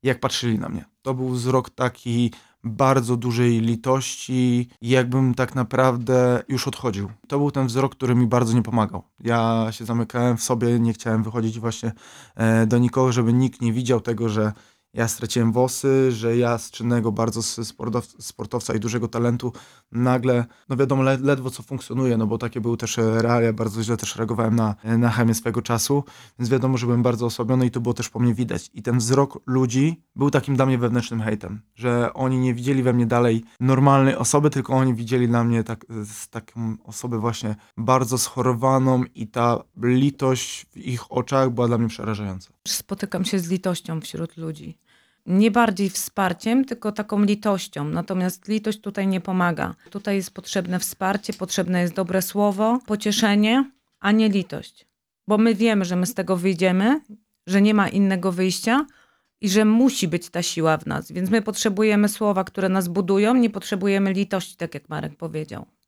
jak patrzyli na mnie. To był wzrok taki bardzo dużej litości i jakbym tak naprawdę już odchodził. To był ten wzrok, który mi bardzo nie pomagał. Ja się zamykałem w sobie, nie chciałem wychodzić właśnie do nikogo, żeby nikt nie widział tego, że ja straciłem włosy, że ja z czynnego bardzo sportowca i dużego talentu nagle, no wiadomo, ledwo co funkcjonuje, no bo takie były też realia, bardzo źle też reagowałem na chemię swego czasu, więc wiadomo, że byłem bardzo osłabiony i to było też po mnie widać. I ten wzrok ludzi był takim dla mnie wewnętrznym hejtem, że oni nie widzieli we mnie dalej normalnej osoby, tylko oni widzieli na mnie taką osobę właśnie bardzo schorowaną i ta litość w ich oczach była dla mnie przerażająca. Spotykam się z litością wśród ludzi. Nie bardziej wsparciem, tylko taką litością. Natomiast litość tutaj nie pomaga. Tutaj jest potrzebne wsparcie, potrzebne jest dobre słowo, pocieszenie, a nie litość. Bo my wiemy, że my z tego wyjdziemy, że nie ma innego wyjścia i że musi być ta siła w nas. Więc my potrzebujemy słowa, które nas budują, nie potrzebujemy litości, tak jak Marek powiedział.